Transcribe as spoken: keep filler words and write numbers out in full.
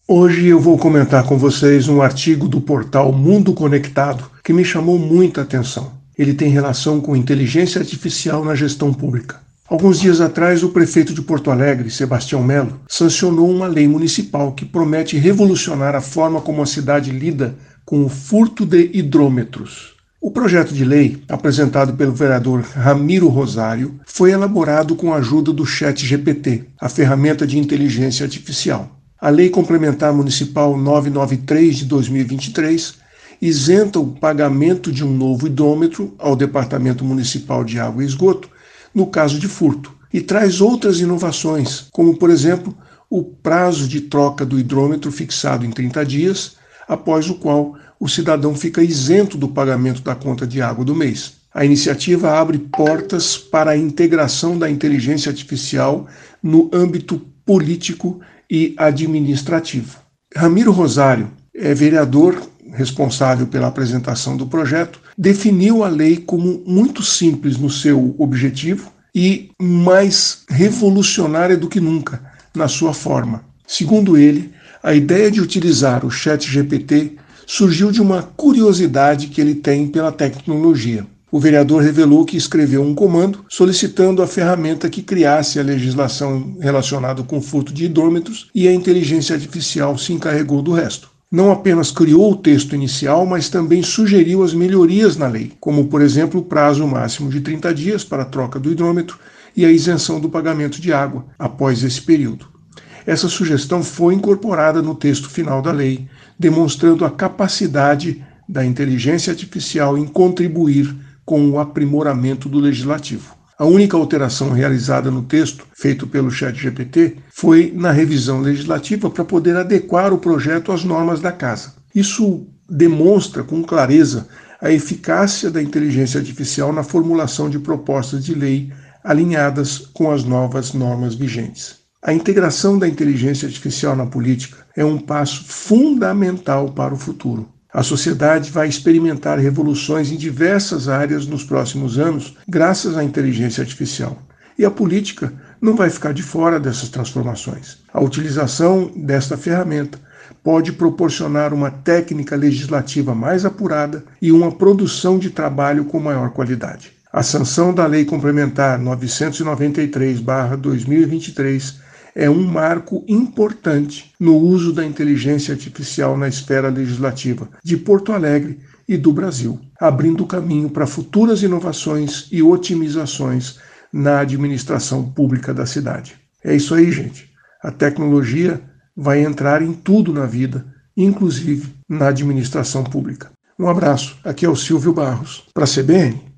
Hoje eu vou comentar com vocês um artigo do portal Mundo Conectado que me chamou muita atenção. Ele tem relação com inteligência artificial na gestão pública. Alguns dias atrás, o prefeito de Porto Alegre, Sebastião Melo, sancionou uma lei municipal que promete revolucionar a forma como a cidade lida com o furto de hidrômetros. O projeto de lei, apresentado pelo vereador Ramiro Rosário, foi elaborado com a ajuda do ChatGPT, a ferramenta de inteligência artificial. A Lei Complementar Municipal novecentos e noventa e três de dois mil e vinte e três isenta o pagamento de um novo hidrômetro ao Departamento Municipal de Água e Esgoto no caso de furto e traz outras inovações, como, por exemplo, o prazo de troca do hidrômetro fixado em trinta dias, após o qual o cidadão fica isento do pagamento da conta de água do mês. A iniciativa abre portas para a integração da inteligência artificial no âmbito político e administrativo. Ramiro Rosário é vereador responsável pela apresentação do projeto, definiu a lei como muito simples no seu objetivo e mais revolucionária do que nunca na sua forma. Segundo ele, a ideia de utilizar o ChatGPT surgiu de uma curiosidade que ele tem pela tecnologia. O vereador revelou que escreveu um comando solicitando a ferramenta que criasse a legislação relacionada com o furto de hidrômetros e a inteligência artificial se encarregou do resto. Não apenas criou o texto inicial, mas também sugeriu as melhorias na lei, como, por exemplo, o prazo máximo de trinta dias para a troca do hidrômetro e a isenção do pagamento de água após esse período. Essa sugestão foi incorporada no texto final da lei, demonstrando a capacidade da inteligência artificial em contribuir com o aprimoramento do legislativo. A única alteração realizada no texto, feito pelo ChatGPT, foi na revisão legislativa para poder adequar o projeto às normas da Casa. Isso demonstra com clareza a eficácia da inteligência artificial na formulação de propostas de lei alinhadas com as novas normas vigentes. A integração da inteligência artificial na política é um passo fundamental para o futuro. A sociedade vai experimentar revoluções em diversas áreas nos próximos anos, graças à inteligência artificial. E a política não vai ficar de fora dessas transformações. A utilização desta ferramenta pode proporcionar uma técnica legislativa mais apurada e uma produção de trabalho com maior qualidade. A sanção da Lei Complementar novecentos e noventa e três barra dois mil e vinte e três é um marco importante no uso da inteligência artificial na esfera legislativa de Porto Alegre e do Brasil, abrindo caminho para futuras inovações e otimizações na administração pública da cidade. É isso aí, gente. A tecnologia vai entrar em tudo na vida, inclusive na administração pública. Um abraço. Aqui é o Silvio Barros, para a C B N.